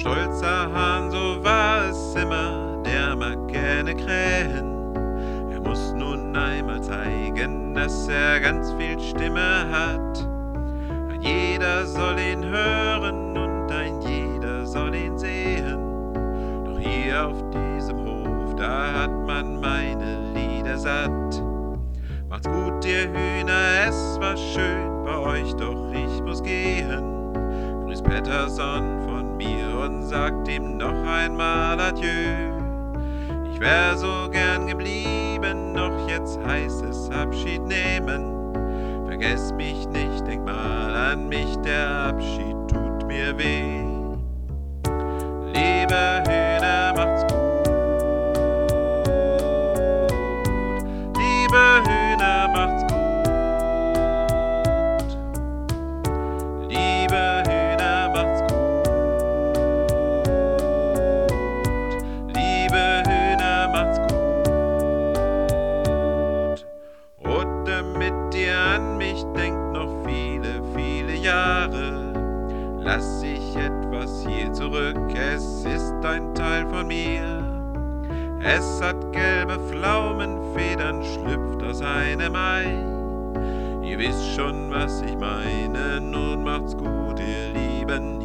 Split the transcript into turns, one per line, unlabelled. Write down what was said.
stolzer Hahn, so war es immer, der mag gerne krähen. Er muss nun einmal zeigen, dass er ganz viel Stimme hat. Ein jeder soll ihn hören und ein jeder soll ihn sehen. Doch hier auf diesem Hof, da hat man meine Lieder satt. Macht's gut, ihr Hühner, es war schön bei euch, doch ich muss gehen. Grüß Pettersson von mir und sagt ihm noch einmal Adieu. Ich wär so gern geblieben, doch jetzt heißt es Abschied nehmen. Vergesst mich nicht, denk mal an mich, der Abschied tut mir weh. Liebe Hühner, macht's gut. Liebe Hühner, macht's gut. Liebe Hühner, macht's gut. Liebe Hühner, macht's gut. Und damit ihr an mich denkt, noch viele, viele Jahre, lass ich etwas hier zurück, es ist ein Teil von mir. Es hat gelbe Pflaumenfedern, schlüpft aus einem Ei. Ihr wisst schon, was ich meine, nun macht's gut, ihr Lieben.